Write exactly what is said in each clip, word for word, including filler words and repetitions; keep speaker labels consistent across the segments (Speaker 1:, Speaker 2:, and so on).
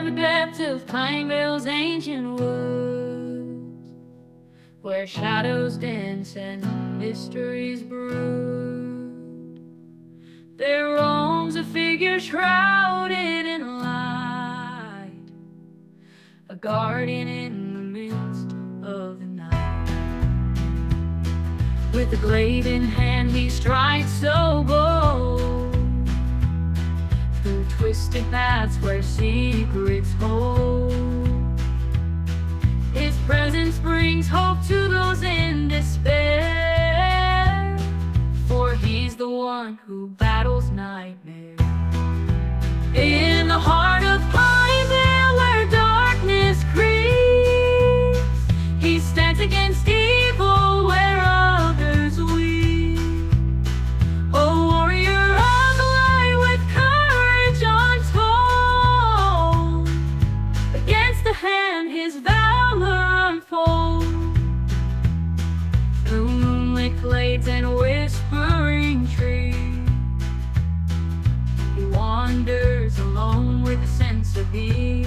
Speaker 1: the depths of Pinevale's ancient woods, where shadows dance and mysteries brood, there roams a figure shrouded in light, a guardian in the midst of the night. With a glaive in hand he strides so bold, through twisted paths where secrets hold. His presence brings hope to those in despair, for he's the one who battles nightmares. In the heart of Pinevale, where darkness creeps, he stands against evil where others weep. A warrior of light with courage untold, against the hand his valor unfolds. Through moonlit glades and whispering trees, he wanders alone with a sense of ease.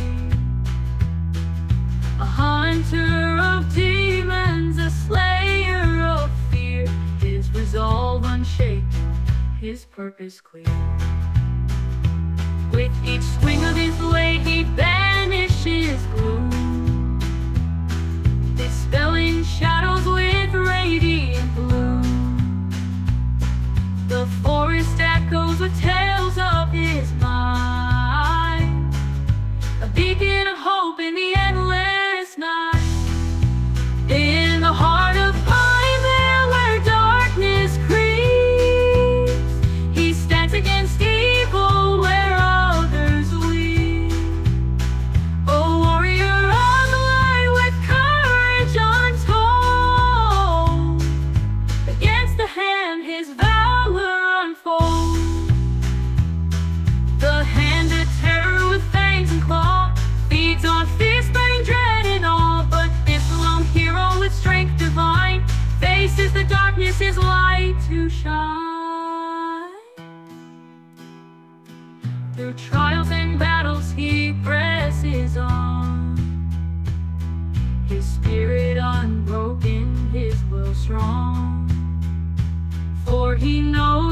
Speaker 1: A hunter of demons, a slayer of fear, his resolve unshaken, his purpose clear. With each swing of his blade he banishes gloom, dispelling shadows with radiant bloom. The forest echoes with tales of his mind, a beacon of hope in the endless night. In the heart of Pinevale, where darkness creeps, he stands against evil where others weep. A warrior of light with courage untold, against the hand his valor unfolds. The hand of terror with fangs and claw feeds on fierce burning dread and awe, but this lone hero with strength divine faces the darkness, his light to shine. Through trials and battles he presses on, his spirit unbroken, his will strong, for he knows